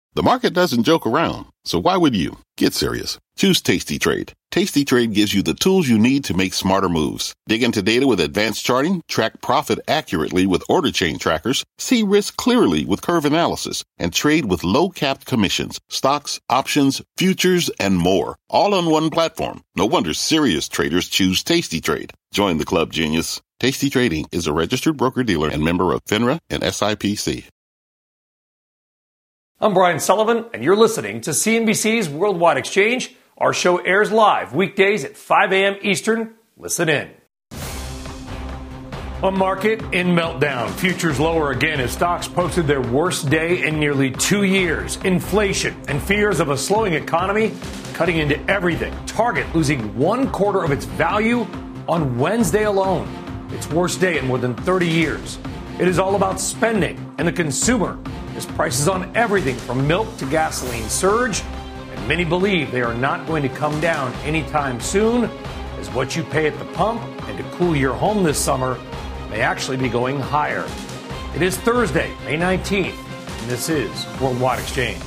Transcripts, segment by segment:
The market doesn't joke around, so why would you? Get serious. Choose Tasty Trade. Tasty Trade gives you the tools you need to make smarter moves. Dig into data with advanced charting, track profit accurately with order chain trackers, see risk clearly with curve analysis, and trade with low-capped commissions, stocks, options, futures, and more. All on one platform. No wonder serious traders choose Tasty Trade. Join the club, genius. Tasty Trading is a registered broker-dealer and member of FINRA and SIPC. I'm Brian Sullivan, and you're listening to CNBC's Worldwide Exchange. Our show airs live weekdays at 5 a.m. Eastern. Listen in. A market in meltdown. Futures lower again as stocks posted their worst day in nearly 2 years. Inflation and fears of a slowing economy cutting into everything. Target losing 1/4 of its value on Wednesday alone. Its worst day in more than 30 years. It is all about spending and the consumer as prices on everything from milk to gasoline surge, and many believe they are not going to come down anytime soon, as what you pay at the pump and to cool your home this summer may actually be going higher. It is Thursday, May 19th, and this is Worldwide Exchange.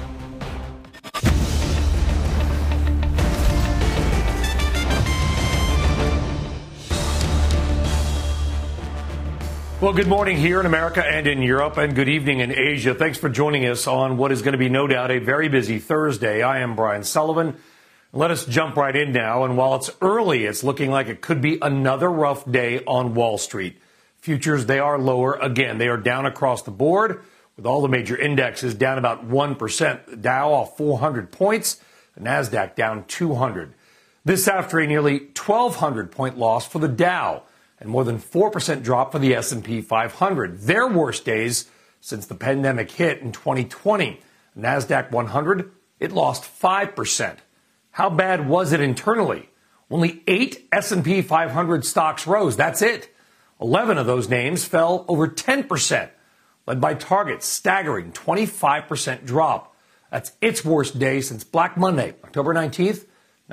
Well, good morning here in America and in Europe, and good evening in Asia. Thanks for joining us on what is going to be no doubt a very busy Thursday. I am Brian Sullivan. Let us jump right in now. And while it's early, it's looking like it could be another rough day on Wall Street. Futures, they are lower again. They are down across the board, with all the major indexes down about 1%. The Dow off 400 points, the NASDAQ down 200. This after a nearly 1,200-point loss for the Dow, and more than 4% drop for the S&P 500. Their worst days since the pandemic hit in 2020. NASDAQ 100, it lost 5%. How bad was it internally? Only 8 S&P 500 stocks rose. That's it. 11 of those names fell over 10%, led by Target's staggering 25% drop. That's its worst day since Black Monday, October 19th,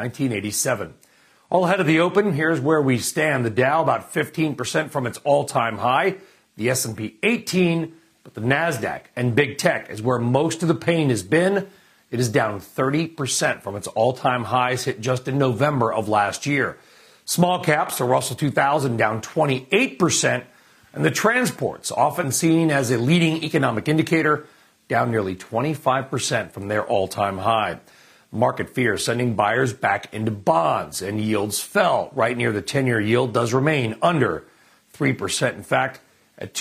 1987. All ahead of the open, here's where we stand. The Dow about 15% from its all-time high, the S&P 18%, but the NASDAQ and big tech is where most of the pain has been. It is down 30% from its all-time highs hit just in November of last year. Small caps, the Russell 2000 down 28%, and the transports, often seen as a leading economic indicator, down nearly 25% from their all-time high. Market fear sending buyers back into bonds, and yields fell. Right near the 10-year yield does remain under 3%. In fact, at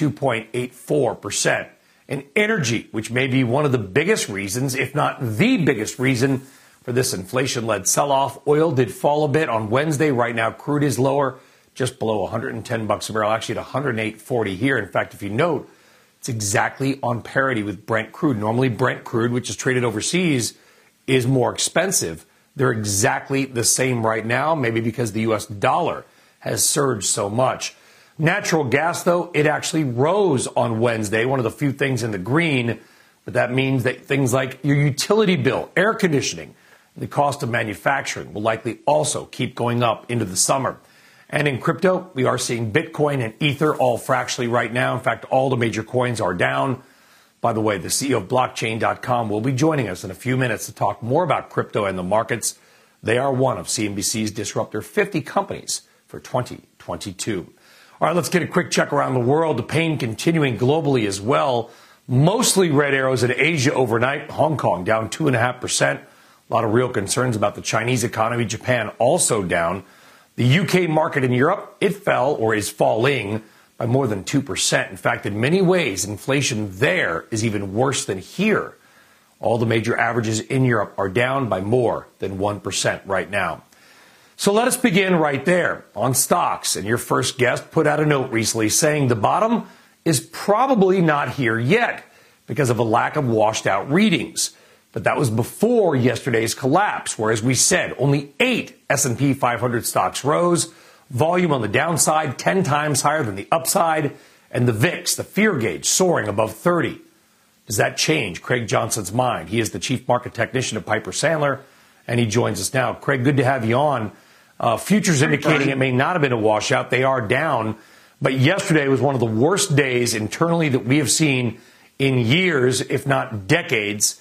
2.84%. And energy, which may be one of the biggest reasons, if not the biggest reason, for this inflation-led sell-off. Oil did fall a bit on Wednesday. Right now, crude is lower, just below $110 a barrel, actually at $108.40 here. In fact, if you note, it's exactly on parity with Brent crude. Normally, Brent crude, which is traded overseas, is more expensive. They're exactly the same right now, maybe because the U.S. dollar has surged so much. Natural gas, though, it actually rose on Wednesday, one of the few things in the green, but that means that things like your utility bill, air conditioning, the cost of manufacturing will likely also keep going up into the summer. And in crypto, we are seeing Bitcoin and Ether all fractionally right now. In fact, all the major coins are down. By the way, the CEO of Blockchain.com will be joining us in a few minutes to talk more about crypto and the markets. They are one of CNBC's Disruptor 50 companies for 2022. All right, let's get a quick check around the world. The pain continuing globally as well. Mostly red arrows in Asia overnight. Hong Kong down 2.5%. A lot of real concerns about the Chinese economy. Japan also down. The UK market in Europe, it fell or is falling by more than 2%. In fact, in many ways, inflation there is even worse than here. All the major averages in Europe are down by more than 1% right now. So let us begin right there on stocks. And your first guest put out a note recently saying the bottom is probably not here yet because of a lack of washed out readings. But that was before yesterday's collapse, where, as we said, only 8 S&P 500 stocks rose. Volume on the downside 10 times higher than the upside, and the VIX, the fear gauge, soaring above 30. Does that change Craig Johnson's mind? He is the chief market technician at Piper Sandler, and he joins us now. Craig, good to have you on. Futures indicating it may not have been a washout. They are down, but yesterday was one of the worst days internally that we have seen in years, if not decades.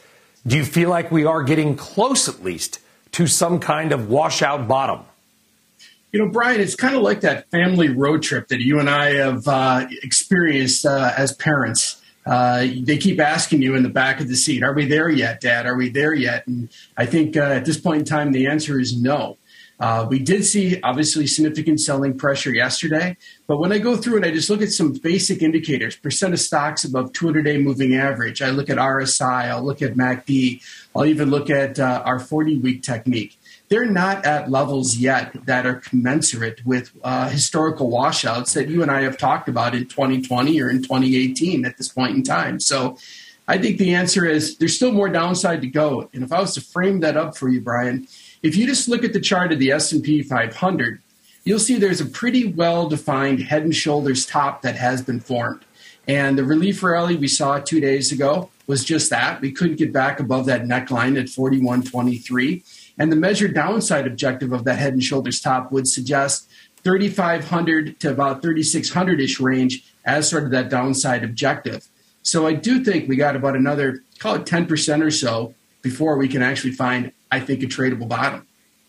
Do you feel like we are getting close, at least, to some kind of washout bottom? You know, Brian, it's kind of like that family road trip that you and I have experienced as parents. They keep asking you in the back of the seat, are we there yet, Dad? Are we there yet? And I think at this point in time, the answer is no. We did see, obviously, significant selling pressure yesterday. But when I go through and I just look at some basic indicators, percent of stocks above 200-day moving average, I look at RSI, I'll look at MACD, I'll even look at our 40-week technique. They're not at levels yet that are commensurate with historical washouts that you and I have talked about in 2020 or in 2018 at this point in time. So I think the answer is there's still more downside to go. And if I was to frame that up for you, Brian, if you just look at the chart of the S&P 500, you'll see there's a pretty well-defined head and shoulders top that has been formed. And the relief rally we saw 2 days ago was just that. We couldn't get back above that neckline at 41.23. And the measured downside objective of that head and shoulders top would suggest 3,500 to about 3,600-ish range as sort of that downside objective. So I do think we got about another, call it 10% or so before we can actually find, I think, a tradable bottom.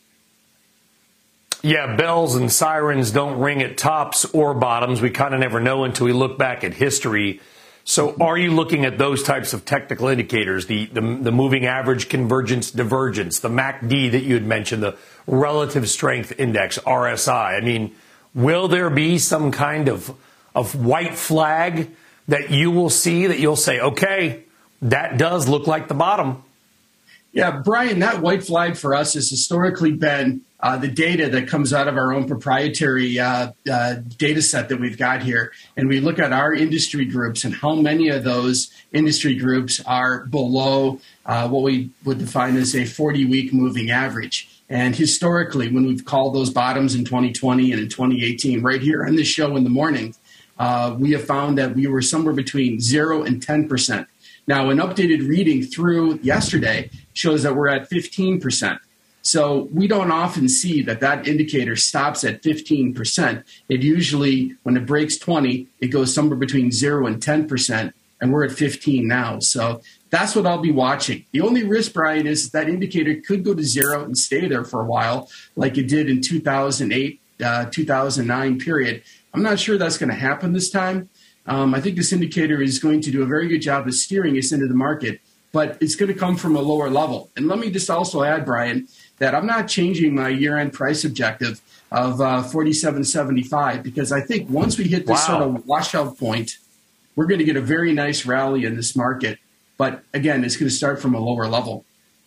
Yeah, bells and sirens don't ring at tops or bottoms. We kind of never know until we look back at history. So are you looking at those types of technical indicators, the moving average convergence divergence, the MACD that you had mentioned, the relative strength index, RSI? I mean, will there be some kind of white flag that you will see that you'll say, okay, that does look like the bottom? Yeah, Brian, that white flag for us has historically been the data that comes out of our own proprietary data set that we've got here. And we look at our industry groups and how many of those industry groups are below what we would define as a 40-week moving average. And historically, when we've called those bottoms in 2020 and in 2018, right here on this show in the morning, we have found that we were somewhere between 0 and 10%. Now, an updated reading through yesterday shows that we're at 15%. So we don't often see that indicator stops at 15%. It usually, when it breaks 20, it goes somewhere between 0 and 10%, and we're at 15 now. So that's what I'll be watching. The only risk, Brian, is that indicator could go to 0 and stay there for a while, like it did in 2008, 2009 period. I'm not sure that's going to happen this time. I think this indicator is going to do a very good job of steering us into the market, but it's going to come from a lower level. And let me just also add, Brian, that I'm not changing my year-end price objective of 47.75 because I think once we hit this sort of washout point, we're going to get a very nice rally in this market. But again, it's going to start from a lower level.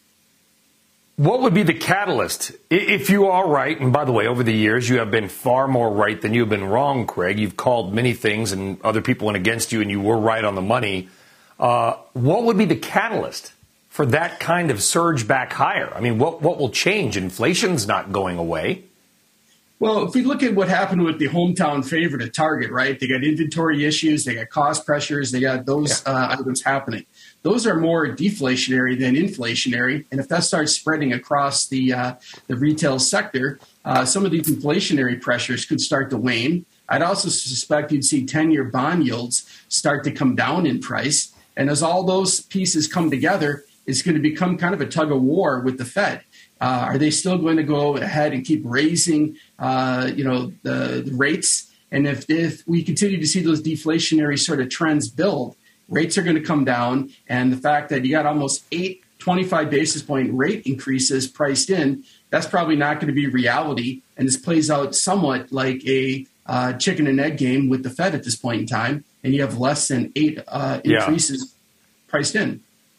What would be the catalyst? If you are right, and by the way, over the years, you have been far more right than you've been wrong, Craig. You've called many things and other people went against you and you were right on the money. What would be the catalyst for that kind of surge back higher? I mean, what will change? Inflation's not going away. Well, if we look at what happened with the hometown favorite at Target, right? They got inventory issues, they got cost pressures, they got those items happening. Those are more deflationary than inflationary. And if that starts spreading across the retail sector, some of these inflationary pressures could start to wane. I'd also suspect you'd see 10-year bond yields start to come down in price. And as all those pieces come together, it's going to become kind of a tug of war with the Fed. Are they still going to go ahead and keep raising, the rates? And if we continue to see those deflationary sort of trends build, rates are going to come down. And the fact that you got almost 8 25 basis point rate increases priced in, that's probably not going to be reality. And this plays out somewhat like a chicken and egg game with the Fed at this point in time. And you have less than 8 increases priced in.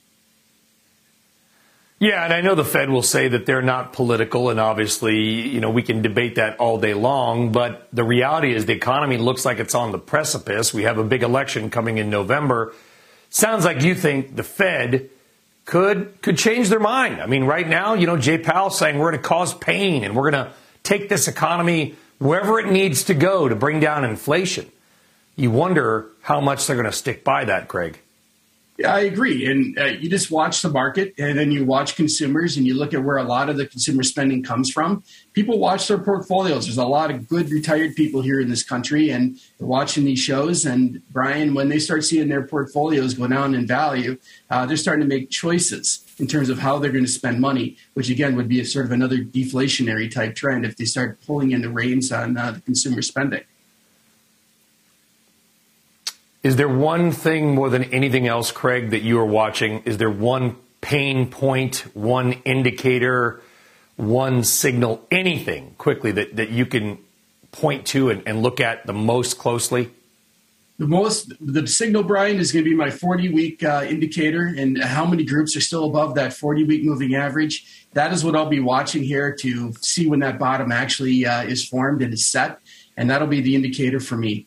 Yeah, and I know the Fed will say that they're not political, and obviously, we can debate that all day long, but the reality is the economy looks like it's on the precipice. We have a big election coming in November. Sounds like you think the Fed could change their mind. I mean, right now, Jay Powell's saying we're going to cause pain and we're going to take this economy wherever it needs to go to bring down inflation. You wonder how much they're going to stick by that, Craig. I agree. And you just watch the market, and then you watch consumers, and you look at where a lot of the consumer spending comes from. People watch their portfolios. There's a lot of good retired people here in this country, and they're watching these shows. And Brian, when they start seeing their portfolios go down in value, they're starting to make choices in terms of how they're going to spend money, which again would be a sort of another deflationary type trend if they start pulling in the reins on the consumer spending. Is there one thing more than anything else, Craig, that you are watching? Is there one pain point, one indicator, one signal, anything quickly that you can point to and look at the most closely? The signal, Brian, is going to be my 40-week indicator, and how many groups are still above that 40-week moving average. That is what I'll be watching here to see when that bottom actually is formed and is set, and that'll be the indicator for me.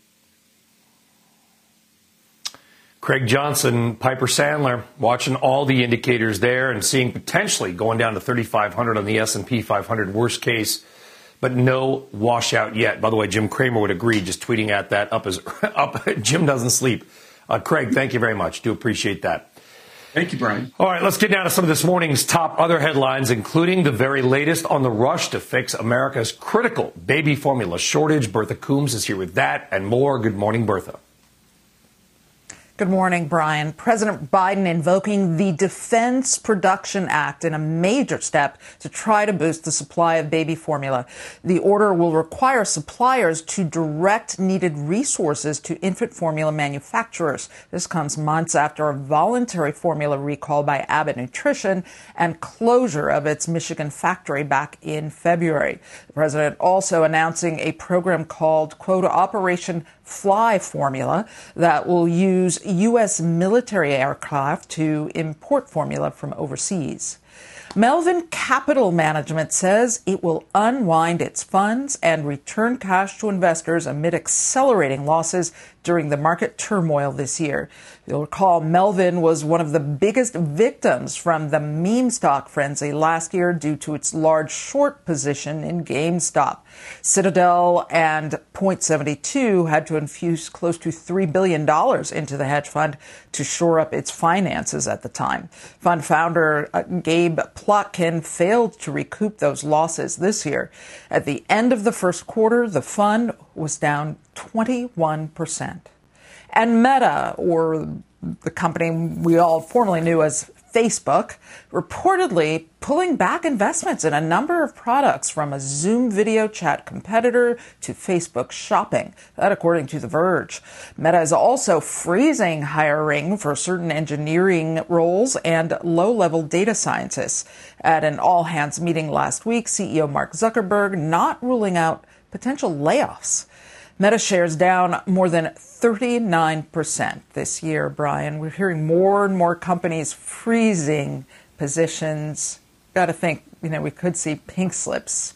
Craig Johnson, Piper Sandler, watching all the indicators there and seeing potentially going down to 3,500 on the S&P 500, worst case, but no washout yet. By the way, Jim Cramer would agree, just tweeting at that up. Jim doesn't sleep. Craig, thank you very much. Do appreciate that. Thank you, Brian. All right, let's get down to some of this morning's top other headlines, including the very latest on the rush to fix America's critical baby formula shortage. Bertha Coombs is here with that and more. Good morning, Bertha. Good morning, Brian. President Biden invoking the Defense Production Act in a major step to try to boost the supply of baby formula. The order will require suppliers to direct needed resources to infant formula manufacturers. This comes months after a voluntary formula recall by Abbott Nutrition and closure of its Michigan factory back in February. The president also announcing a program called, quote, Operation Fly Formula that will use U.S. military aircraft to import formula from overseas. Melvin Capital Management says it will unwind its funds and return cash to investors amid accelerating losses during the market turmoil this year. You'll recall Melvin was one of the biggest victims from the meme stock frenzy last year due to its large short position in GameStop. Citadel and Point72 had to infuse close to $3 billion into the hedge fund to shore up its finances at the time. Fund founder Gabe Plotkin failed to recoup those losses this year. At the end of the first quarter, the fund was down 21%. And Meta, or the company we all formerly knew as Facebook, reportedly pulling back investments in a number of products from a Zoom video chat competitor to Facebook shopping. That according to The Verge. Meta is also freezing hiring for certain engineering roles and low-level data scientists. At an all-hands meeting last week, CEO Mark Zuckerberg not ruling out potential layoffs. Meta shares down more than 39% this year, Brian. We're hearing more and more companies freezing positions. Got to think, we could see pink slips.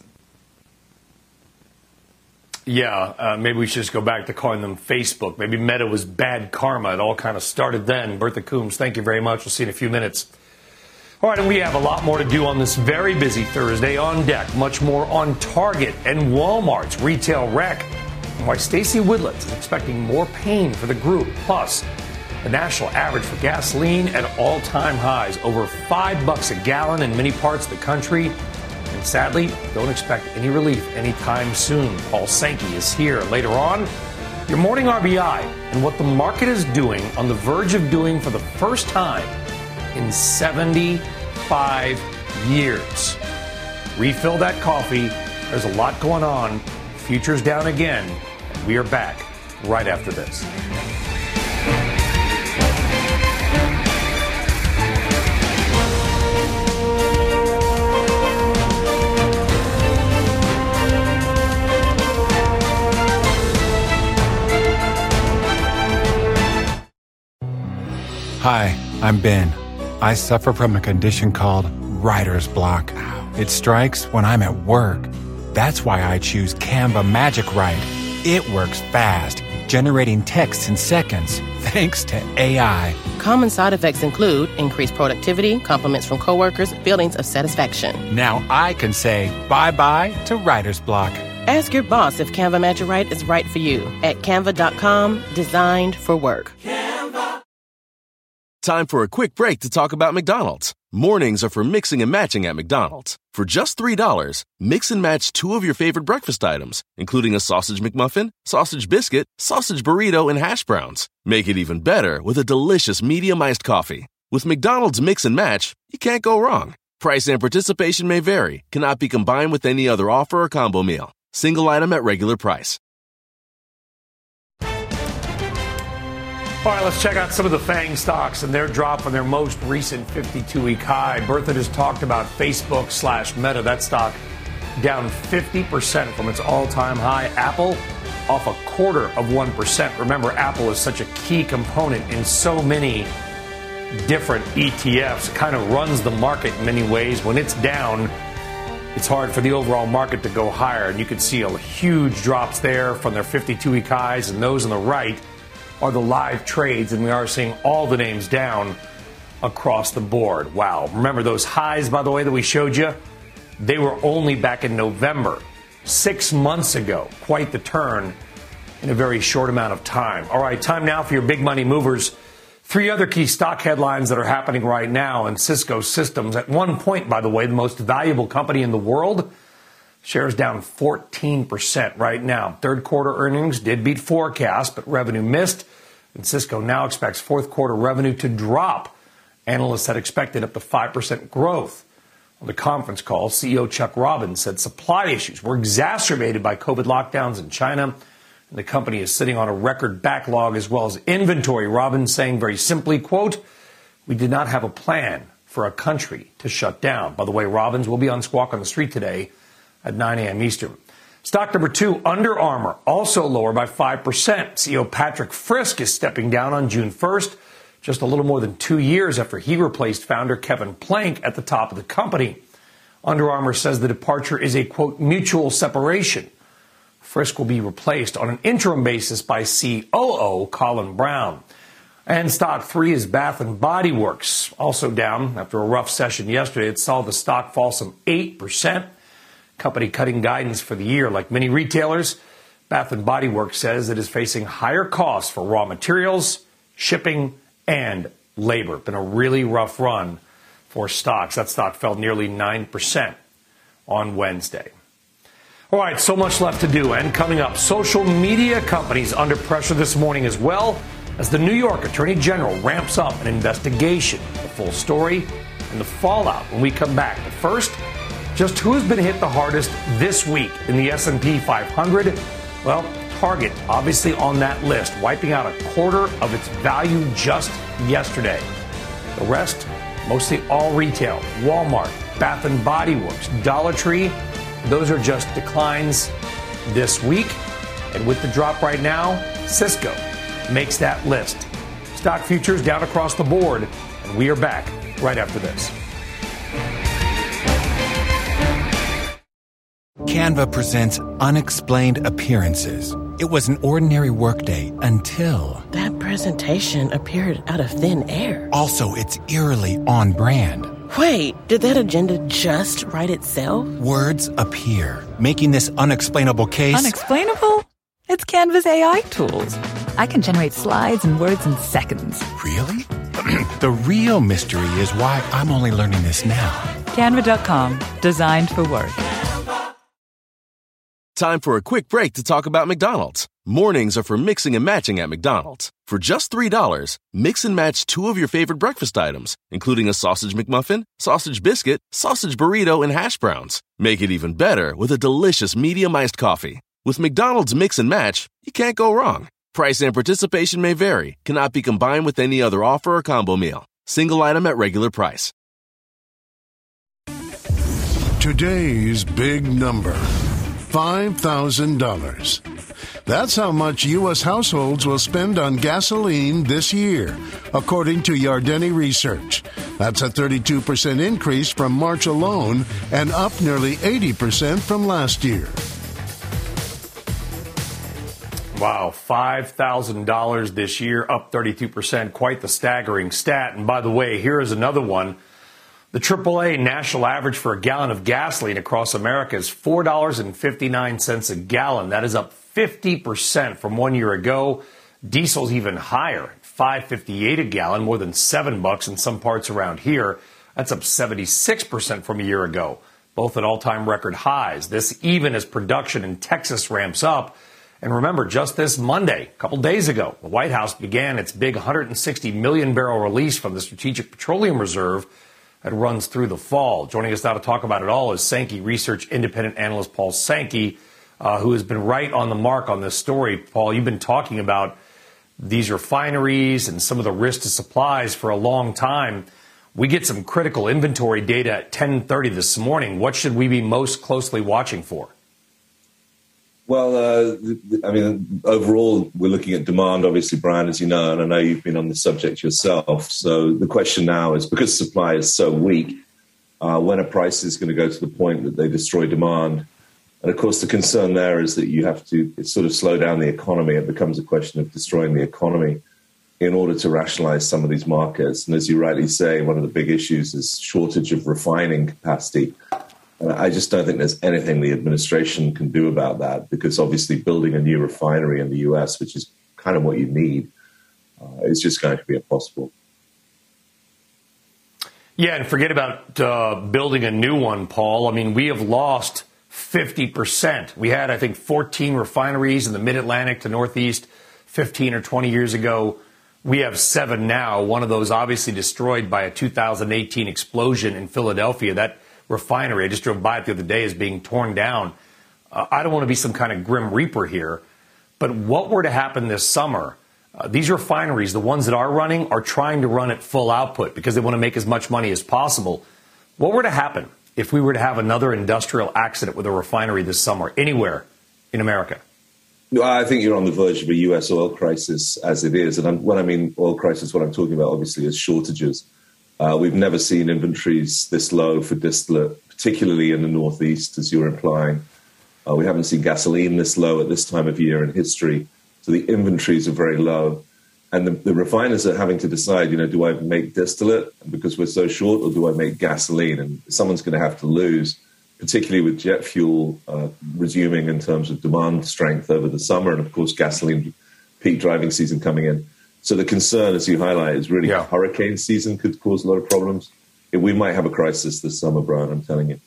Yeah, maybe we should just go back to calling them Facebook. Maybe Meta was bad karma. It all kind of started then. Bertha Coombs, thank you very much. We'll see you in a few minutes. All right, and we have a lot more to do on this very busy Thursday on deck. Much more on Target and Walmart's retail wreck. Why Stacey Widlett is expecting more pain for the group. Plus, the national average for gasoline at all-time highs, over $5 a gallon in many parts of the country. And sadly, don't expect any relief anytime soon. Paul Sankey is here later on. Your morning RBI and what the market is doing, on the verge of doing for the first time in 75 years. Refill that coffee. There's a lot going on. Futures down again. And we are back right after this. Hi, I'm Ben. I suffer from a condition called writer's block. It strikes when I'm at work. That's why I choose Canva Magic Write. It works fast, generating text in seconds, thanks to AI. Common side effects include increased productivity, compliments from coworkers, feelings of satisfaction. Now I can say bye-bye to writer's block. Ask your boss if Canva Magic Write is right for you at canva.com, designed for work. Time for a quick break to talk about McDonald's. Mornings are for mixing and matching at McDonald's. For just $3, mix and match 2 of your favorite breakfast items, including a sausage McMuffin, sausage biscuit, sausage burrito, and hash browns. Make it even better with a delicious medium iced coffee. With McDonald's Mix and Match, you can't go wrong. Price and participation may vary, cannot be combined with any other offer or combo meal. Single item at regular price. All right, let's check out some of the FANG stocks and their drop from their most recent 52-week high. Bertha just talked about Facebook/Meta. That stock down 50% from its all-time high. Apple off 0.25%. Remember, Apple is such a key component in so many different ETFs. Kind of runs the market in many ways. When it's down, it's hard for the overall market to go higher. And you can see huge drops there from their 52-week highs, and those on the right are the live trades, and we are seeing all the names down across the board. Wow. Remember those highs, by the way, that we showed you? They were only back in November, 6 months ago. Quite the turn in a very short amount of time. All right, time now for your big money movers. 3 other key stock headlines that are happening right now in Cisco Systems. At one point, by the way, the most valuable company in the world, shares down 14% right now. Third quarter earnings did beat forecast, but revenue missed. And Cisco now expects fourth quarter revenue to drop. Analysts had expected up to 5% growth. On the conference call, CEO Chuck Robbins said supply issues were exacerbated by COVID lockdowns in China. And the company is sitting on a record backlog as well as inventory. Robbins saying very simply, quote, "We did not have a plan for a country to shut down." By the way, Robbins will be on Squawk on the Street today at 9 a.m. Eastern. Stock number 2, Under Armour, also lower by 5%. CEO Patrick Frisk is stepping down on June 1st, just a little more than 2 years after he replaced founder Kevin Plank at the top of the company. Under Armour says the departure is a, quote, mutual separation. Frisk will be replaced on an interim basis by COO Colin Brown. And stock 3 is Bath & Body Works, also down after a rough session yesterday. It saw the stock fall some 8%. Company cutting guidance for the year. Like many retailers, Bath & Body Works says it is facing higher costs for raw materials, shipping, and labor. Been a really rough run for stocks. That stock fell nearly 9% on Wednesday. All right, so much left to do. And coming up, social media companies under pressure this morning as well as the New York Attorney General ramps up an investigation. The full story and the fallout when we come back. But first, just who's been hit the hardest this week in the S&P 500? Well, Target obviously on that list, wiping out 1/4 of its value just yesterday. The rest, mostly all retail. Walmart, Bath & Body Works, Dollar Tree, those are just declines this week. And with the drop right now, Cisco makes that list. Stock futures down across the board, and we are back right after this. Canva presents Unexplained Appearances. It was an ordinary workday until... That presentation appeared out of thin air. Also, it's eerily on brand. Wait, did that agenda just write itself? Words appear, making this unexplainable case... Unexplainable? It's Canva's AI tools. I can generate slides and words in seconds. Really? The real mystery is why I'm only learning this now. Canva.com. Designed for work. Time for a quick break to talk about McDonald's. Mornings are for mixing and matching at McDonald's. For just $3, mix and match 2 of your favorite breakfast items, including a sausage McMuffin, sausage biscuit, sausage burrito, and hash browns. Make it even better with a delicious medium iced coffee. With McDonald's Mix and Match, you can't go wrong. Price and participation may vary, cannot be combined with any other offer or combo meal. Single item at regular price. Today's big number. $5,000. That's how much U.S. households will spend on gasoline this year, according to Yardeni Research. That's a 32% increase from March alone and up nearly 80% from last year. Wow, $5,000 this year, up 32%. Quite the staggering stat. And by the way, here is another one. The AAA national average for a gallon of gasoline across America is $4.59 a gallon. That is up 50% from 1 year ago. Diesel's even higher, $5.58 a gallon, more than $7 in some parts around here. That's up 76% from a year ago, both at all-time record highs. This even as production in Texas ramps up. And remember, just this Monday, a couple days ago, the White House began its big 160 million barrel release from the Strategic Petroleum Reserve that runs through the fall. Joining us now to talk about it all is Sankey Research independent analyst Paul Sankey, who has been right on the mark on this story. Paul, you've been talking about these refineries and some of the risk to supplies for a long time. We get some critical inventory data at 10:30 this morning. What should we be most closely watching for? Well, overall, we're looking at demand, obviously, Brian, as you know, and I know you've been on the subject yourself. So the question now is, because supply is so weak, when are prices going to go to the point that they destroy demand? And, of course, the concern there is that you have to sort of slow down the economy. It becomes a question of destroying the economy in order to rationalize some of these markets. And as you rightly say, one of the big issues is shortage of refining capacity. And I just don't think there's anything the administration can do about that, because obviously building a new refinery in the U.S., which is kind of what you need, is just going to be impossible. Yeah, and forget about building a new one, Paul. I mean, we have lost 50%. We had, I think, 14 refineries in the Mid-Atlantic to Northeast 15 or 20 years ago. We have 7 now. One of those obviously destroyed by a 2018 explosion in Philadelphia. That refinery, I just drove by it the other day, is being torn down. I don't want to be some kind of grim reaper here, but what were to happen this summer? These refineries, the ones that are running, are trying to run at full output because they want to make as much money as possible. What were to happen if we were to have another industrial accident with a refinery this summer, anywhere in America? I think you're on the verge of a U.S. oil crisis as it is. And when I mean oil crisis, what I'm talking about, obviously, is shortages. We've never seen inventories this low for distillate, particularly in the Northeast, as you're implying. We haven't seen gasoline this low at this time of year in history. So the inventories are very low. And the refiners are having to decide, do I make distillate because we're so short, or do I make gasoline? And someone's going to have to lose, particularly with jet fuel resuming in terms of demand strength over the summer. And, of course, gasoline peak driving season coming in. So the concern, as you highlight, is really hurricane season could cause a lot of problems. We might have a crisis this summer, Brian, I'm telling you.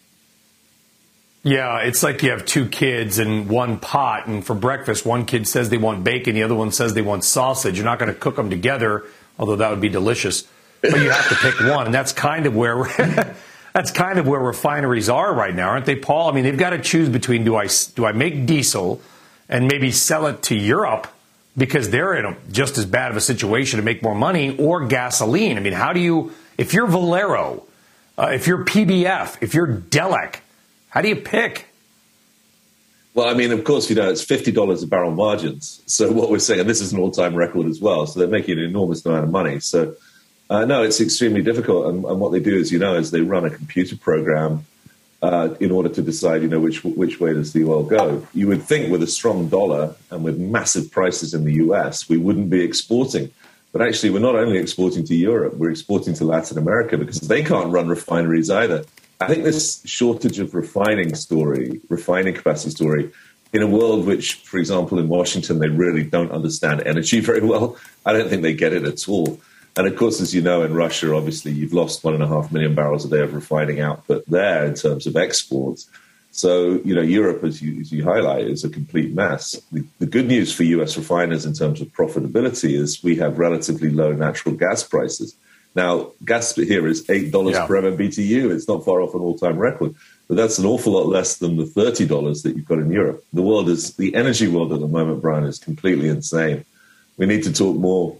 Yeah, it's like you have 2 kids in one pot, and for breakfast, one kid says they want bacon, the other one says they want sausage. You're not going to cook them together, although that would be delicious. But you have to pick one, and that's kind of where refineries are right now, aren't they, Paul? I mean, they've got to choose between do I make diesel and maybe sell it to Europe, because they're in just as bad of a situation to make more money, or gasoline. I mean, how do you, if you're Valero, if you're PBF, if you're Delek, how do you pick? Well, I mean, of course, it's $50 a barrel margins. So what we're saying, and this is an all-time record as well, so they're making an enormous amount of money. So, no, it's extremely difficult. And what they do, is they run a computer program in order to decide, which way does the oil go. You would think with a strong dollar and with massive prices in the U.S., we wouldn't be exporting. But actually, we're not only exporting to Europe, we're exporting to Latin America, because they can't run refineries either. I think this shortage of refining capacity story, in a world which, for example, in Washington, they really don't understand energy very well, I don't think they get it at all. And of course, as you know, in Russia, obviously, you've lost 1.5 million barrels a day of refining output there in terms of exports. So, Europe, as you highlight, is a complete mess. The good news for U.S. refiners in terms of profitability is we have relatively low natural gas prices. Now, gas here is $8 per MMBTU. It's not far off an all-time record, but that's an awful lot less than the $30 that you've got in Europe. The energy world at the moment, Brian, is completely insane. We need to talk more.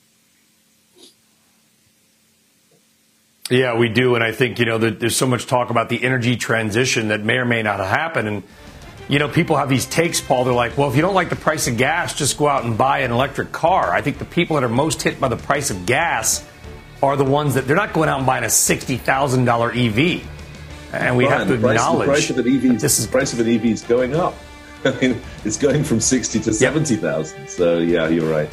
Yeah, we do. And I think, there's so much talk about the energy transition that may or may not happen. And, people have these takes, Paul. They're like, well, if you don't like the price of gas, just go out and buy an electric car. I think the people that are most hit by the price of gas are the ones that they're not going out and buying a $60,000 EV. And we have to acknowledge the price of an EV is going up. I mean, it's going from 60 to 70,000. So, yeah, you're right.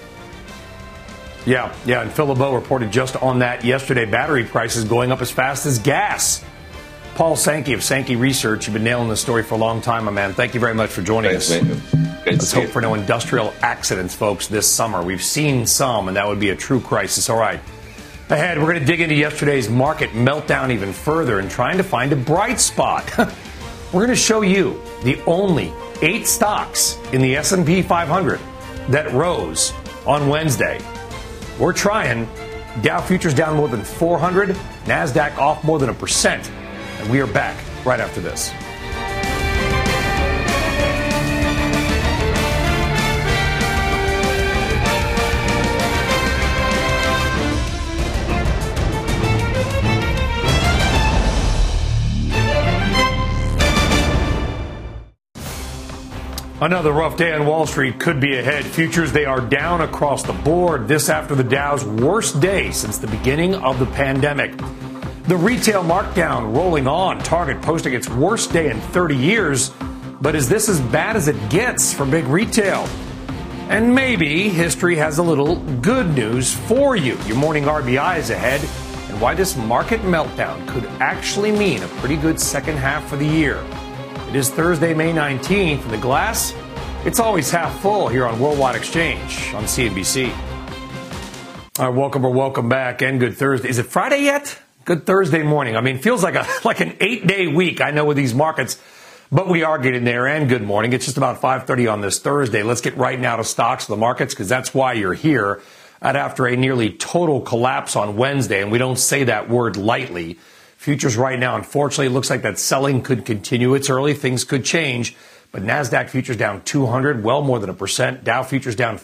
Yeah, and Phil LeBeau reported just on that yesterday. Battery prices going up as fast as gas. Paul Sankey of Sankey Research, you've been nailing this story for a long time, my man. Thank you very much for joining us. Thanks, mate. Let's hope for no industrial accidents, folks, this summer. We've seen some, and that would be a true crisis. All right. Ahead, we're going to dig into yesterday's market meltdown even further and trying to find a bright spot. We're going to show you the only 8 stocks in the S&P 500 that rose on Wednesday. We're trying. Dow futures down more than 400, NASDAQ off more than 1%. And we are back right after this. Another rough day on Wall Street could be ahead. Futures, they are down across the board. This after the Dow's worst day since the beginning of the pandemic. The retail markdown rolling on. Target posting its worst day in 30 years. But is this as bad as it gets for big retail? And maybe history has a little good news for you. Your morning RBI is ahead. And why this market meltdown could actually mean a pretty good second half for the year. It is Thursday, May 19th, and the glass, it's always half full here on Worldwide Exchange on CNBC. All right, welcome back, and good Thursday. Is it Friday yet? Good Thursday morning. I mean, feels like an 8-day week, I know, with these markets, but we are getting there, and good morning. It's just about 5:30 on this Thursday. Let's get right now to stocks, the markets, because that's why you're here. After a nearly total collapse on Wednesday, and we don't say that word lightly. Futures right now, unfortunately, it looks like that selling could continue. It's early. Things could change. But NASDAQ futures down 200, well more than 1%. Dow futures down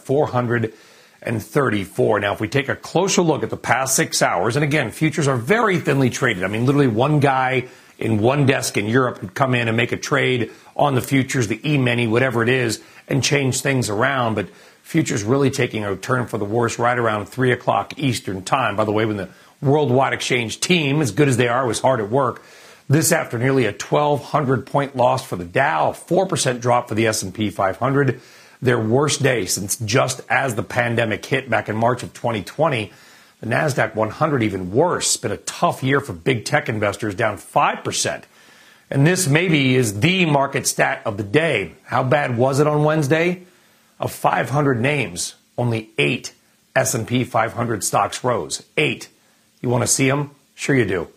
434. Now, if we take a closer look at the past 6 hours, and again, futures are very thinly traded. I mean, literally one guy in one desk in Europe could come in and make a trade on the futures, the E-mini, whatever it is, and change things around. But futures really taking a turn for the worse right around 3 o'clock Eastern time. By the way, when the Worldwide Exchange team, as good as they are, was hard at work. This after nearly a 1,200-point loss for the Dow, 4% drop for the S&P 500, their worst day since just as the pandemic hit back in March of 2020. The NASDAQ 100 even worse. It's been a tough year for big tech investors, down 5%. And this maybe is the market stat of the day. How bad was it on Wednesday? Of 500 names, only 8 S&P 500 stocks rose. 8. You want to see them? Sure you do.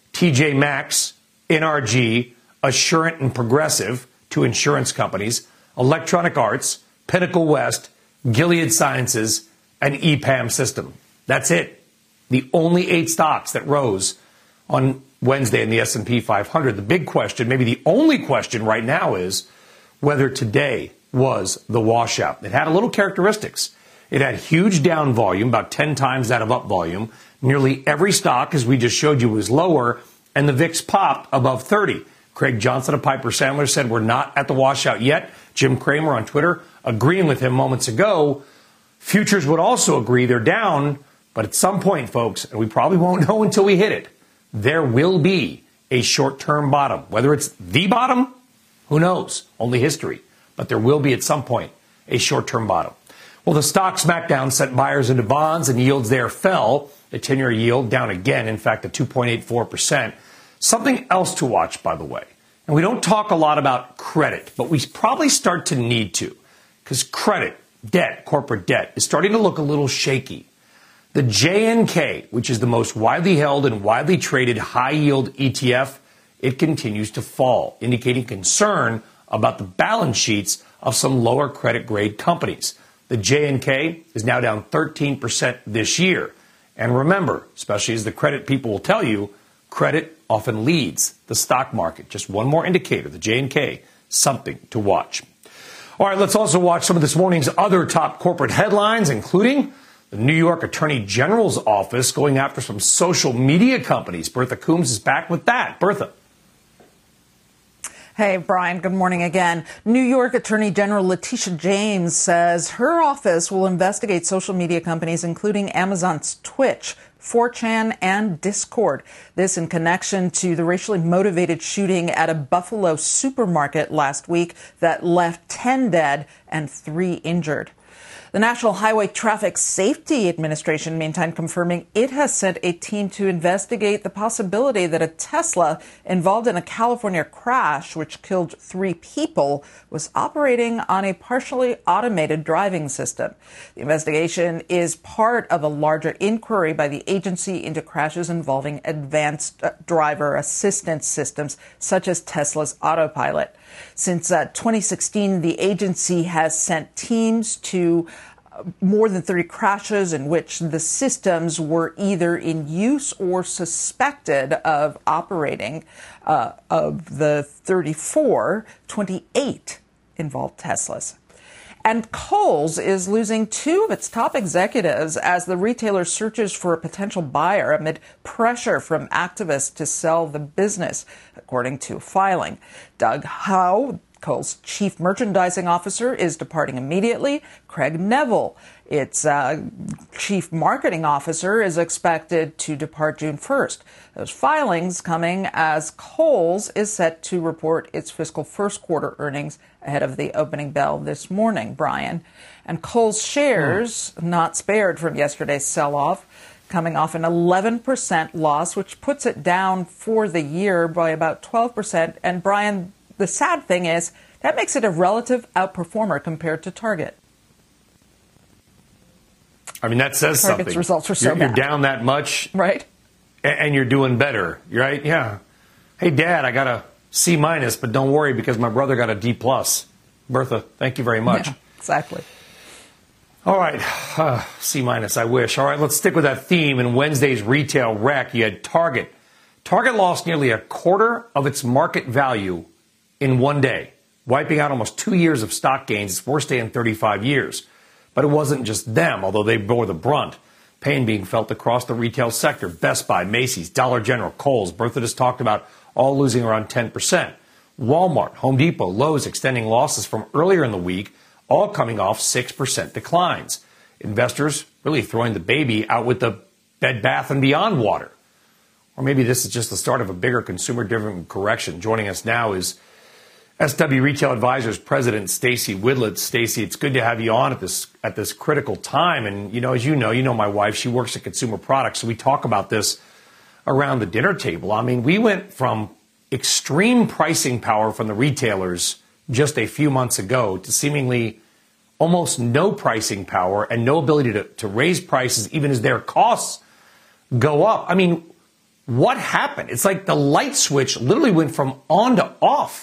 TJ Maxx, NRG, Assurant and Progressive, 2 insurance companies, Electronic Arts, Pinnacle West, Gilead Sciences, and EPAM System. That's it. The only 8 stocks that rose on Wednesday in the S&P 500. The big question, maybe the only question right now, is whether today was the washout. It had a little characteristics. It had huge down volume, about 10 times that of up volume. Nearly every stock, as we just showed you, was lower, and the VIX popped above 30. Craig Johnson of Piper Sandler said we're not at the washout yet. Jim Cramer on Twitter agreeing with him moments ago. Futures would also agree they're down, but at some point, folks, and we probably won't know until we hit it, there will be a short-term bottom. Whether it's the bottom, who knows? Only history. But there will be at some point a short-term bottom. Well, the stock smackdown sent buyers into bonds, and yields there fell. The 10-year yield down again, in fact, at 2.84%. Something else to watch, by the way. And we don't talk a lot about credit, but we probably start to need to, because credit, debt, corporate debt, is starting to look a little shaky. The JNK, which is the most widely held and widely traded high-yield ETF, it continues to fall, indicating concern about the balance sheets of some lower credit grade companies. The JNK is now down 13% this year. And remember, especially as the credit people will tell you, credit often leads the stock market. Just one more indicator, the JNK, something to watch. All right, let's also watch some of this morning's other top corporate headlines, including the New York Attorney General's office going after some social media companies. Bertha Coombs is back with that. Bertha. Hey, Brian, good morning again. New York Attorney General Letitia James says her office will investigate social media companies, including Amazon's Twitch, 4chan, and Discord. This in connection to the racially motivated shooting at a Buffalo supermarket last week that left 10 dead and 3 injured. The National Highway Traffic Safety Administration, meantime, confirming it has sent a team to investigate the possibility that a Tesla involved in a California crash, which killed 3 people, was operating on a partially automated driving system. The investigation is part of a larger inquiry by the agency into crashes involving advanced driver assistance systems, such as Tesla's autopilot. Since 2016, the agency has sent teams to more than 30 crashes in which the systems were either in use or suspected of operating. Of the 34, 28 involved Teslas. And Kohl's is losing 2 of its top executives as the retailer searches for a potential buyer amid pressure from activists to sell the business, according to a filing. Doug Howe, Kohl's chief merchandising officer, is departing immediately. Craig Neville, its chief marketing officer, is expected to depart June 1st. Those filings coming as Kohl's is set to report its fiscal first quarter earnings ahead of the opening bell this morning, Brian. And Kohl's shares not spared from yesterday's sell-off, coming off an 11% loss, which puts it down for the year by about 12%. And Brian, the sad thing is that makes it a relative outperformer compared to Target. I mean, that says Target's something. Results are so you're bad. down that much, right? And you're doing better, right? Yeah. Hey, Dad, I got a C-, but don't worry because my brother got a D+. Bertha, thank you very much. Yeah, exactly. All right, C-, I wish. All right, let's stick with that theme. In Wednesday's retail wreck, you had Target. Target lost nearly a quarter of its market value in one day, wiping out almost 2 years of stock gains, its worst day in 35 years. But it wasn't just them, although they bore the brunt. Pain being felt across the retail sector. Best Buy, Macy's, Dollar General, Kohl's. Bertha just talked about all losing around 10%. Walmart, Home Depot, Lowe's extending losses from earlier in the week, all coming off 6% declines. Investors really throwing the baby out with the Bed Bath & Beyond water. Or maybe this is just the start of a bigger consumer-driven correction. Joining us now is SW Retail Advisors President Stacy Widlitz. Stacy, it's good to have you on at this critical time. And, as you know my wife, she works at Consumer Products, so we talk about this around the dinner table. I mean, we went from extreme pricing power from the retailers just a few months ago to seemingly almost no pricing power and no ability to raise prices even as their costs go up. I mean, what happened? It's like the light switch literally went from on to off.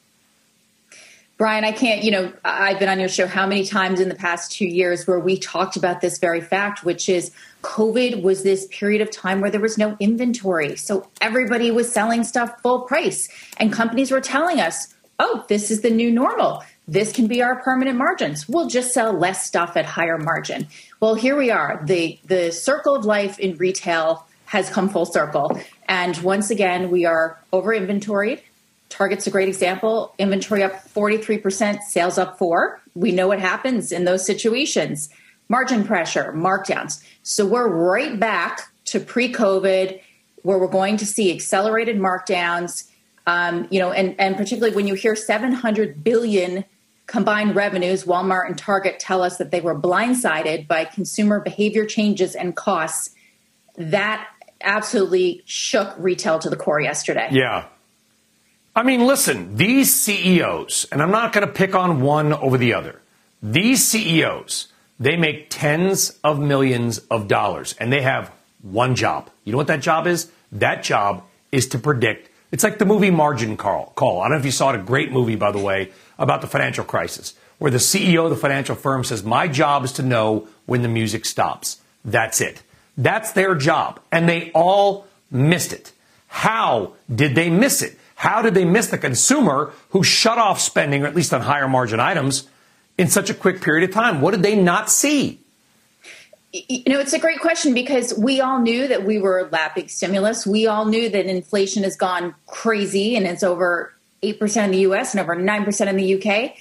Brian, I can't, I've been on your show how many times in the past 2 years where we talked about this very fact, which is COVID was this period of time where there was no inventory. So everybody was selling stuff full price and companies were telling us, oh, this is the new normal. This can be our permanent margins. We'll just sell less stuff at higher margin. Well, here we are. The circle of life in retail has come full circle. And once again, we are over inventoried. Target's a great example. Inventory up 43%, sales up 4%. We know what happens in those situations. Margin pressure, markdowns. So we're right back to pre-COVID where we're going to see accelerated markdowns. And particularly when you hear $700 billion combined revenues, Walmart and Target tell us that they were blindsided by consumer behavior changes and costs. That absolutely shook retail to the core yesterday. Yeah. I mean, listen, these CEOs, and I'm not going to pick on one over the other. These CEOs, they make tens of millions of dollars, and they have one job. You know what that job is? That job is to predict. It's like the movie Margin Call. I don't know if you saw it, a great movie, by the way, about the financial crisis, where the CEO of the financial firm says, my job is to know when the music stops. That's it. That's their job. And they all missed it. How did they miss it? How did they miss the consumer who shut off spending, or at least on higher margin items, in such a quick period of time? What did they not see? It's a great question because we all knew that we were lapping stimulus. We all knew that inflation has gone crazy and it's over 8% in the U.S. and over 9% in the U.K.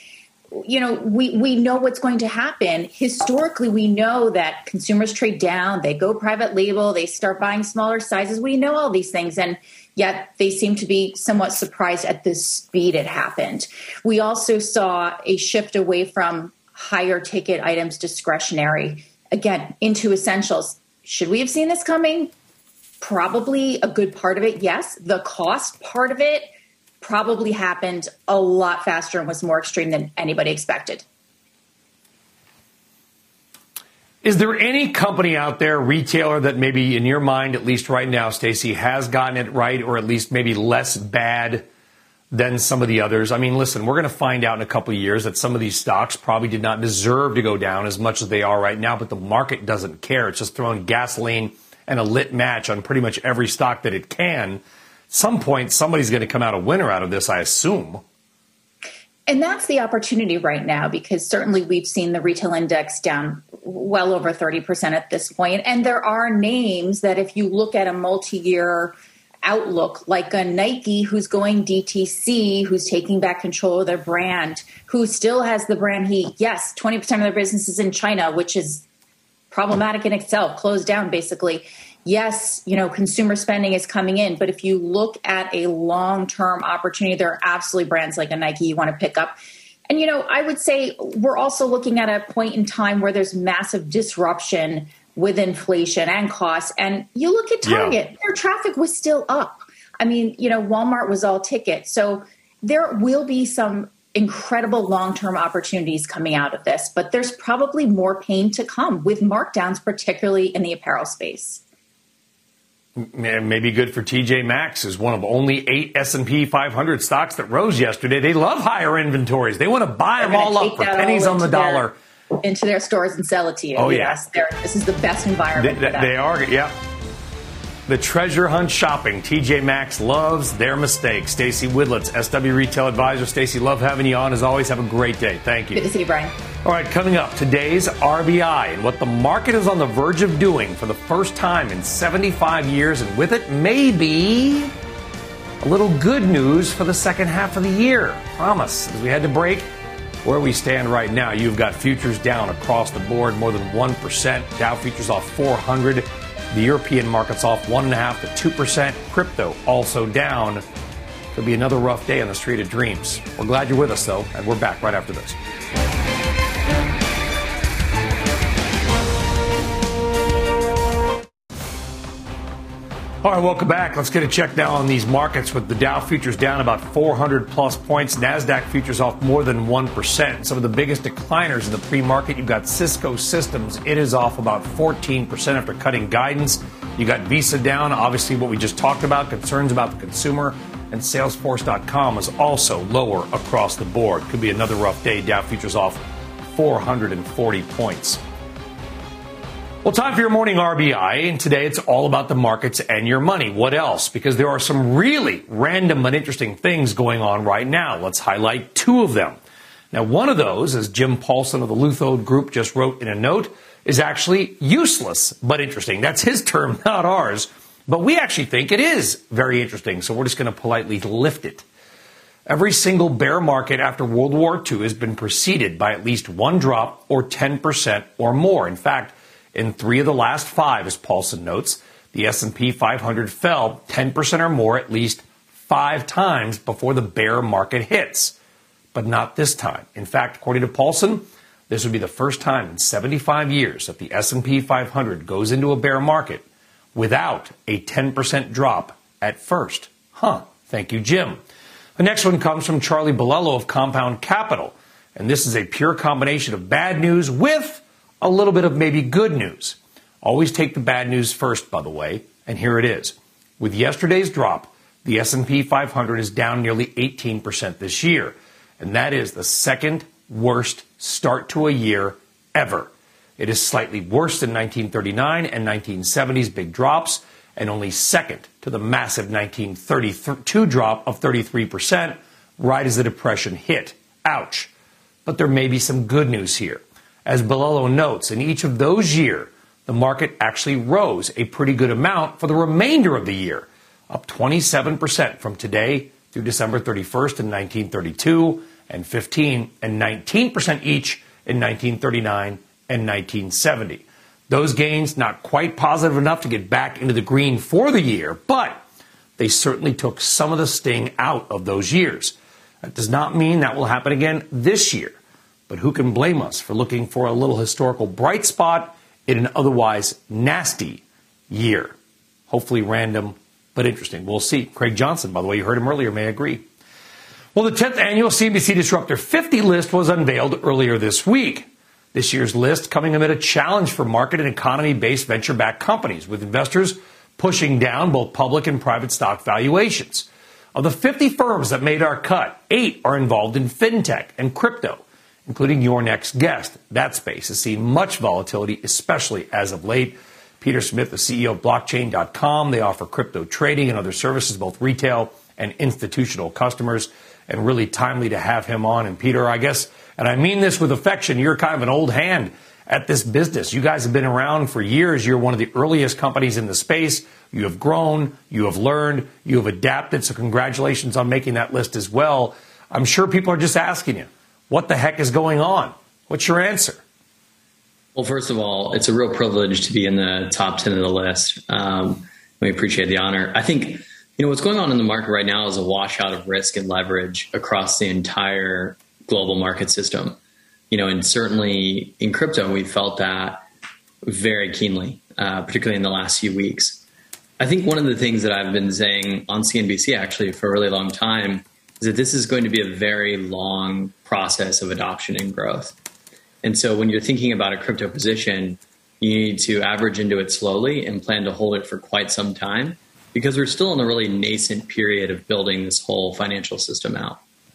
We know what's going to happen. Historically, we know that consumers trade down, they go private label, they start buying smaller sizes. We know all these things. And yet they seem to be somewhat surprised at the speed it happened. We also saw a shift away from higher ticket items discretionary, again, into essentials. Should we have seen this coming? Probably a good part of it, yes. The cost part of it probably happened a lot faster and was more extreme than anybody expected. Is there any company out there, retailer, that maybe in your mind, at least right now, Stacey, has gotten it right, or at least maybe less bad than some of the others? I mean, listen, we're going to find out in a couple of years that some of these stocks probably did not deserve to go down as much as they are right now, but the market doesn't care. It's just throwing gasoline and a lit match on pretty much every stock that it can. At some point, somebody's going to come out a winner out of this, I assume. And that's the opportunity right now, because certainly we've seen the retail index down well over 30% at this point. And there are names that if you look at a multi-year outlook, like a Nike who's going DTC, who's taking back control of their brand, who still has the brand heat. Yes, 20% of their business is in China, which is problematic in itself, closed down basically. Yes, consumer spending is coming in, but if you look at a long-term opportunity, there are absolutely brands like a Nike you want to pick up. And, I would say we're also looking at a point in time where there's massive disruption with inflation and costs. And you look at Target, their traffic was still up. I mean, Walmart was all ticket. So there will be some incredible long-term opportunities coming out of this, but there's probably more pain to come with markdowns, particularly in the apparel space. Maybe good for TJ Maxx, is one of only 8 S&P 500 stocks that rose yesterday. They love higher inventories. They want to buy them all up for pennies on the dollar. Into their stores and sell it to you. Oh, yes, this is the best environment for that. They are, yeah. The treasure hunt shopping. TJ Maxx loves their mistakes. Stacey Widlitz, SW Retail Advisor. Stacey, love having you on. As always, have a great day. Thank you. Good to see you, Brian. All right, coming up, today's RBI and what the market is on the verge of doing for the first time in 75 years. And with it, maybe a little good news for the second half of the year. Promise. As we head to break, where we stand right now, you've got futures down across the board more than 1%. Dow futures off 400. The European market's off 1.5% to 2%. Crypto also down. Could be another rough day on the Street of Dreams. We're glad you're with us, though, and we're back right after this. All right, welcome back. Let's get a check now on these markets with the Dow futures down about 400 plus points. NASDAQ futures off more than 1%. Some of the biggest decliners in the pre-market, you've got Cisco Systems. It is off about 14% after cutting guidance. You got Visa down, obviously what we just talked about, concerns about the consumer. And Salesforce.com is also lower across the board. Could be another rough day. Dow futures off 440 points. Well, time for your morning RBI, and today it's all about the markets and your money. What else? Because there are some really random and interesting things going on right now. Let's highlight 2 of them. Now, one of those, as Jim Paulson of the Luthode Group just wrote in a note, is actually useless but interesting. That's his term, not ours. But we actually think it is very interesting, so we're just going to politely lift it. Every single bear market after World War II has been preceded by at least one drop or 10% or more. In fact, in 3 of the last 5, as Paulson notes, the S&P 500 fell 10% or more at least 5 times before the bear market hits. But not this time. In fact, according to Paulson, this would be the first time in 75 years that the S&P 500 goes into a bear market without a 10% drop at first. Thank you, Jim. The next one comes from Charlie Bolello of Compound Capital. And this is a pure combination of bad news with a little bit of maybe good news. Always take the bad news first, by the way, and here it is. With yesterday's drop, the S&P 500 is down nearly 18% this year, and that is the second worst start to a year ever. It is slightly worse than 1939 and 1970's big drops, and only second to the massive 1932 drop of 33%, right as the Depression hit. Ouch. But there may be some good news here. As Bolello notes, in each of those years, the market actually rose a pretty good amount for the remainder of the year, up 27% from today through December 31st in 1932, and 15% and 19% each in 1939 and 1970. Those gains not quite positive enough to get back into the green for the year, but they certainly took some of the sting out of those years. That does not mean that will happen again this year. But who can blame us for looking for a little historical bright spot in an otherwise nasty year? Hopefully random, but interesting. We'll see. Craig Johnson, by the way, you heard him earlier, may agree. Well, the 10th annual CNBC Disruptor 50 list was unveiled earlier this week. This year's list coming amid a challenge for market and economy-based venture-backed companies, with investors pushing down both public and private stock valuations. Of the 50 firms that made our cut, 8 are involved in fintech and crypto, including your next guest. That space has seen much volatility, especially as of late. Peter Smith, the CEO of Blockchain.com. They offer crypto trading and other services, both retail and institutional customers, and really timely to have him on. And Peter, I guess, and I mean this with affection, you're kind of an old hand at this business. You guys have been around for years. You're one of the earliest companies in the space. You have grown, you have learned, you have adapted. So congratulations on making that list as well. I'm sure people are just asking you, what the heck is going on? What's your answer? Well, first of all, it's a real privilege to be in the top 10 of the list. We appreciate the honor. I think, what's going on in the market right now is a washout of risk and leverage across the entire global market system. And certainly in crypto, we felt that very keenly, particularly in the last few weeks. I think one of the things that I've been saying on CNBC actually for a really long time is that this is going to be a very long process of adoption and growth. And so when you're thinking about a crypto position, you need to average into it slowly and plan to hold it for quite some time, because we're still in a really nascent period of building this whole financial system out.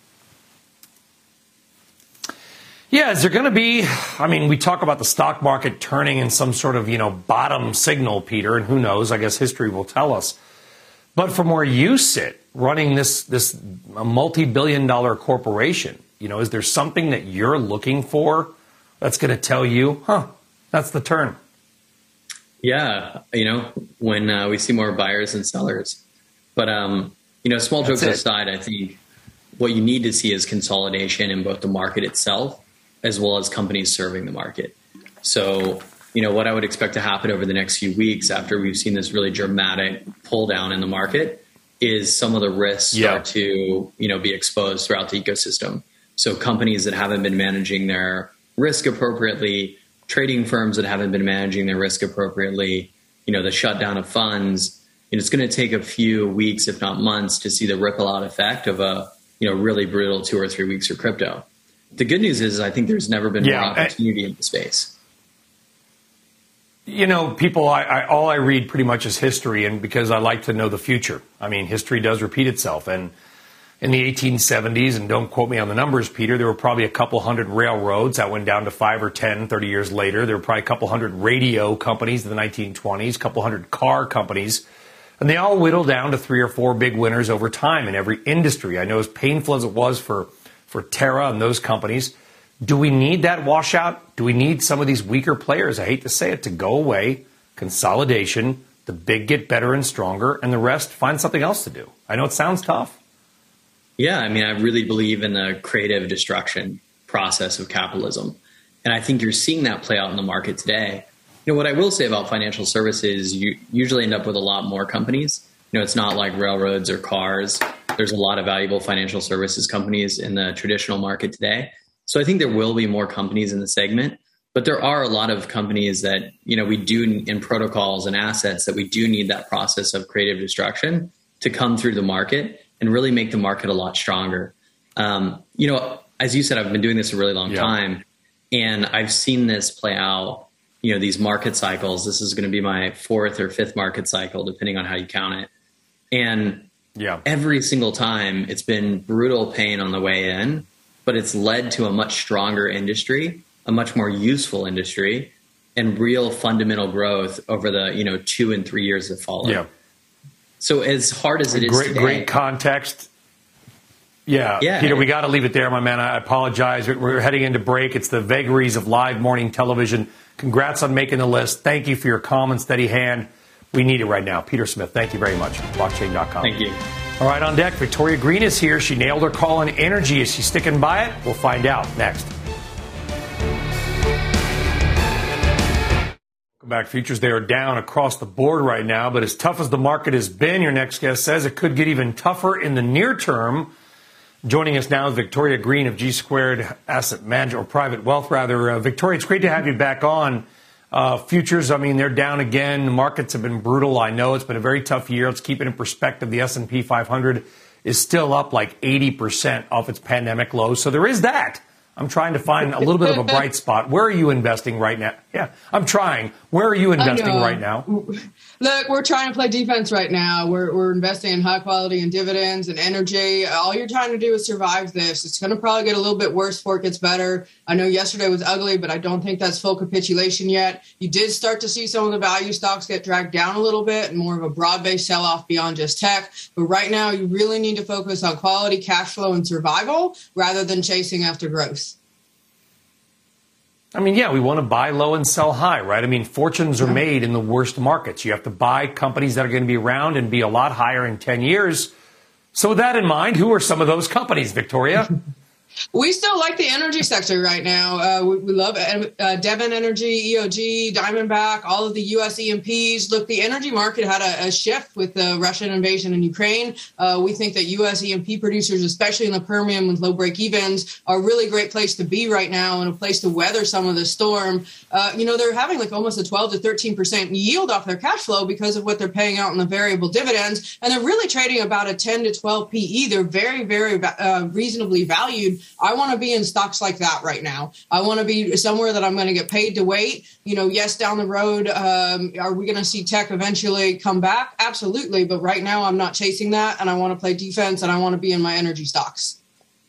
Yeah, is there going to be, we talk about the stock market turning in some sort of, bottom signal, Peter, and who knows, I guess history will tell us. But from where you sit, running this multi-billion-dollar corporation, is there something that you're looking for that's going to tell you, that's the turn? Yeah, when we see more buyers than sellers. But, small jokes aside, I think what you need to see is consolidation in both the market itself as well as companies serving the market. So, what I would expect to happen over the next few weeks after we've seen this really dramatic pull down in the market is some of the risks start to, be exposed throughout the ecosystem. So companies that haven't been managing their risk appropriately, trading firms that haven't been managing their risk appropriately, the shutdown of funds. It's going to take a few weeks, if not months, to see the ripple out effect of a really brutal 2 or 3 weeks for crypto. The good news is I think there's never been more opportunity in the space. People, all I read pretty much is history, and because I like to know the future. History does repeat itself. And in the 1870s, and don't quote me on the numbers, Peter, there were probably a couple hundred railroads that went down to 5 or 10, 30 years later. There were probably a couple hundred radio companies in the 1920s, a couple hundred car companies. And they all whittled down to 3 or 4 big winners over time in every industry. I know as painful as it was for Terra and those companies, do we need that washout? Do we need some of these weaker players, I hate to say it, to go away? Consolidation, the big get better and stronger, and the rest find something else to do. I know it sounds tough. Yeah, I really believe in the creative destruction process of capitalism. And I think you're seeing that play out in the market today. What I will say about financial services, you usually end up with a lot more companies. It's not like railroads or cars. There's a lot of valuable financial services companies in the traditional market today. So I think there will be more companies in the segment, but there are a lot of companies that, we do in protocols and assets that we do need that process of creative destruction to come through the market and really make the market a lot stronger. As you said, I've been doing this a really long time, and I've seen this play out, these market cycles. This is going to be my 4th or 5th market cycle, depending on how you count it. And every single time it's been brutal pain on the way in, but it's led to a much stronger industry, a much more useful industry, and real fundamental growth over the 2 and 3 years that followed. Yeah. So as hard as it is today, great context. Yeah, Peter, we got to leave it there, my man. I apologize. We're heading into break. It's the vagaries of live morning television. Congrats on making the list. Thank you for your calm and steady hand. We need it right now. Peter Smith, thank you very much. Blockchain.com. Thank you. All right, on deck, Victoria Green is here. She nailed her call on energy. Is she sticking by it? We'll find out next. Welcome back. Futures, they are down across the board right now, but as tough as the market has been, your next guest says it could get even tougher in the near term. Joining us now is Victoria Greene of G Squared Asset Management, or Private Wealth, rather. Victoria, it's great to have you back on. Futures, I mean, they're down again. The markets have been brutal. I know it's been a very tough year. Let's keep it in perspective. The S&P 500 is still up like 80% off its pandemic lows. So there is that. I'm trying to find a little bit of a bright spot. Where are you investing right now? Yeah, I'm trying. Where are you investing right now? Look, we're trying to play defense right now. We're investing in high quality and dividends and energy. All you're trying to do is survive this. It's going to probably get a little bit worse before it gets better. I know yesterday was ugly, but I don't think that's full capitulation yet. You did start to see some of the value stocks get dragged down a little bit and more of a broad-based sell-off beyond just tech. But right now, you really need to focus on quality, cash flow, and survival rather than chasing after growth. I mean, yeah, we want to buy low and sell high, right? I mean, fortunes are made in the worst markets. You have to buy companies that are going to be around and be a lot higher in 10 years. So with that in mind, who are some of those companies, Victoria? We still like the energy sector right now. We love Devon Energy, EOG, Diamondback, all of the U.S. E&Ps. Look, the energy market had a shift with the Russian invasion in Ukraine. We think that U.S. E&P producers, especially in the Permian with low break-evens, are a really great place to be right now and a place to weather some of the storm. They're having like almost a 12 to 13% yield off their cash flow because of what they're paying out in the variable dividends. And they're really trading about a 10 to 12 PE. They're very, very reasonably valued. I want to be in stocks like that right now. I want to be somewhere that I'm going to get paid to wait. Yes, down the road, are we going to see tech eventually come back? Absolutely. But right now, I'm not chasing that. And I want to play defense and I want to be in my energy stocks.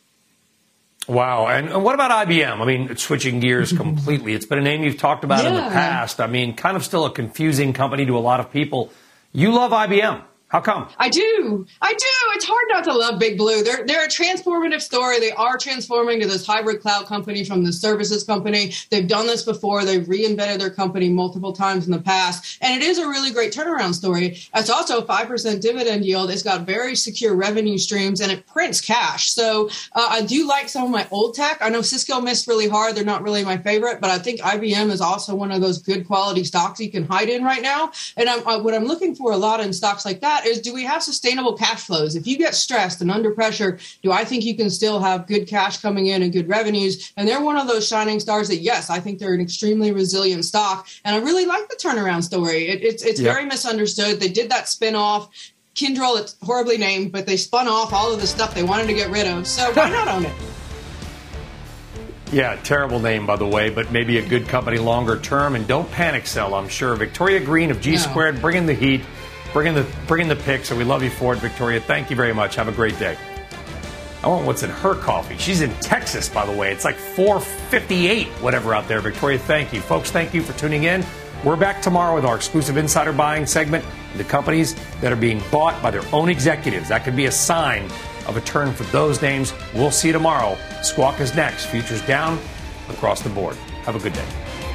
Wow. And what about IBM? I mean, switching gears completely. It's been a name you've talked about in the past. I mean, kind of still a confusing company to a lot of people. You love IBM. How come? I do. It's hard not to love Big Blue. They're a transformative story. They are transforming to this hybrid cloud company from the services company. They've done this before. They've reinvented their company multiple times in the past. And it is a really great turnaround story. It's also a 5% dividend yield. It's got very secure revenue streams and it prints cash. So I do like some of my old tech. I know Cisco missed really hard. They're not really my favorite, but I think IBM is also one of those good quality stocks you can hide in right now. And what I'm looking for a lot in stocks like that is, do we have sustainable cash flows? If you get stressed and under pressure, do I think you can still have good cash coming in and good revenues? And they're one of those shining stars that, yes, I think they're an extremely resilient stock. And I really like the turnaround story. It's very misunderstood. They did that spin-off. Kyndryl, it's horribly named, but they spun off all of the stuff they wanted to get rid of. So why not own it? Yeah, terrible name, by the way, but maybe a good company longer term. And don't panic sell, I'm sure. Victoria Greene of G Squared, bringing the heat. Bring in the picks, and we love you for it, Victoria. Thank you very much. Have a great day. I want what's in her coffee. She's in Texas, by the way. It's like 4:58, whatever out there. Victoria, thank you. Folks, thank you for tuning in. We're back tomorrow with our exclusive insider buying segment, the companies that are being bought by their own executives. That could be a sign of a turn for those names. We'll see you tomorrow. Squawk is next. Futures down across the board. Have a good day.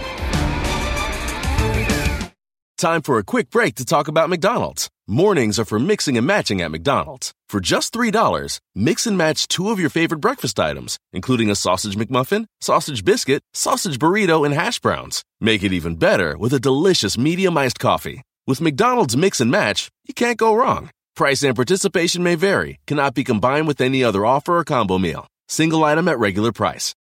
Time for a quick break to talk about McDonald's. Mornings are for mixing and matching at McDonald's. For just $3, mix and match two of your favorite breakfast items, including a sausage McMuffin, sausage biscuit, sausage burrito, and hash browns. Make it even better with a delicious medium iced coffee. With McDonald's Mix and Match, you can't go wrong. Price and participation may vary, cannot be combined with any other offer or combo meal. Single item at regular price.